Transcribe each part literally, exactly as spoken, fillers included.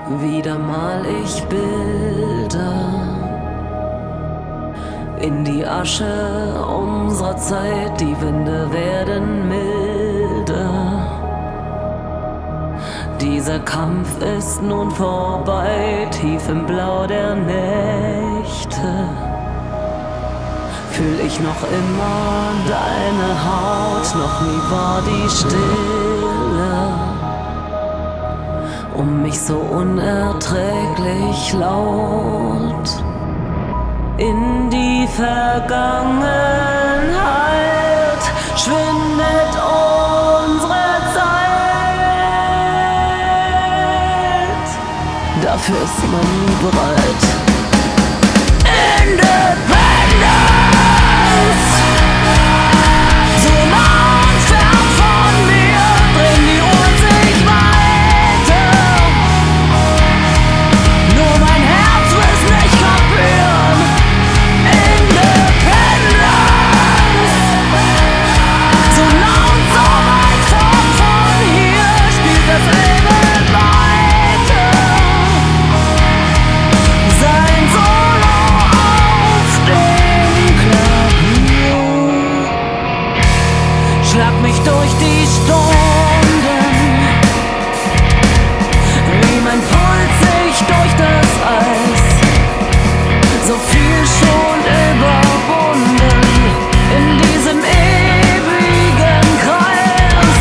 Wieder mal ich Bilder in die Asche unserer Zeit, die Winde werden milder. Dieser Kampf ist nun vorbei, tief im Blau der Nächte. Fühl ich noch immer deine Haut, noch nie war die Stille um mich so unerträglich laut. In die Vergangenheit schwindet unsere Zeit. Dafür ist man nie bereit. Independence! So nah und fern von mir drehen die Uhren sich weiter. Nur mein Herz will's nicht kapieren. Independence! So nah und so weit fort von hier spielt das Leben weiter. Sein Solo auf dem Klavier. Schlag mich durch die Stunden, wie mein Puls sich durch das Eis. So viel schon überwunden in diesem ewigen Kreis.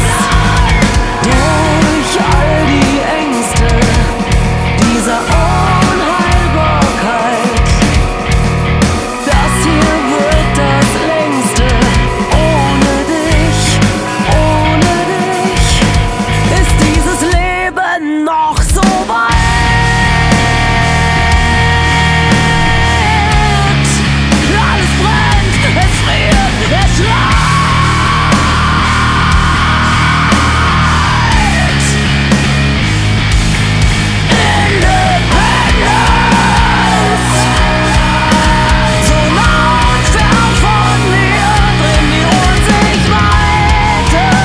Durch all die Ängste dieser Unheilbarkeit. Das hier wird das längste. Ohne dich, ohne dich ist dieses Leben noch so weit. Alles brennt, es friert, es schreit. Independence! So nah und fern von mir drehen die Uhren sich weiter.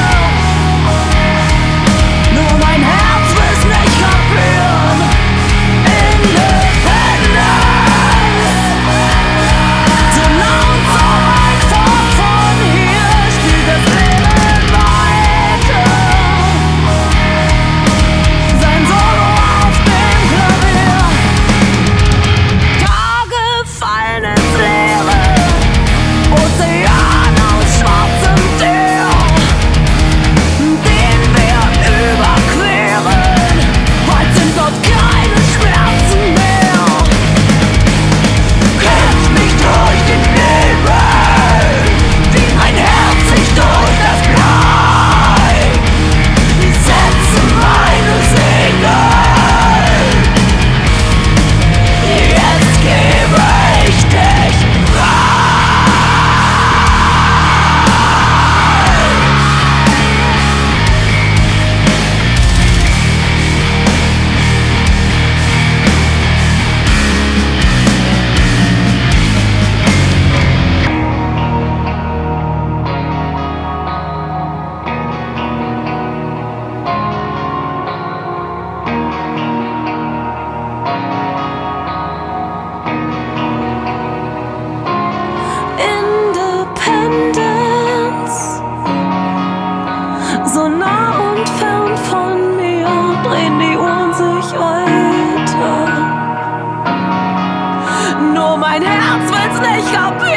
Nur mein Herz will's nicht kapieren. Independence! So nah und so weit fort von hier spielt das Leben weiter. Sein Solo auf dem Klavier. Tage fallen ins Leere. Ozean aus schwarzem Teer, den wir überqueren. Bald sind dort keine Schmerzen mehr. Kämpf mich durch den Nebel, wie mein Herz sich durch das Blei. Setze meine Segel, jetzt gebe ich dich frei. Independence. So nah und fern von mir drehen die Uhren sich weiter. Nur mein Herz will's nicht kapieren.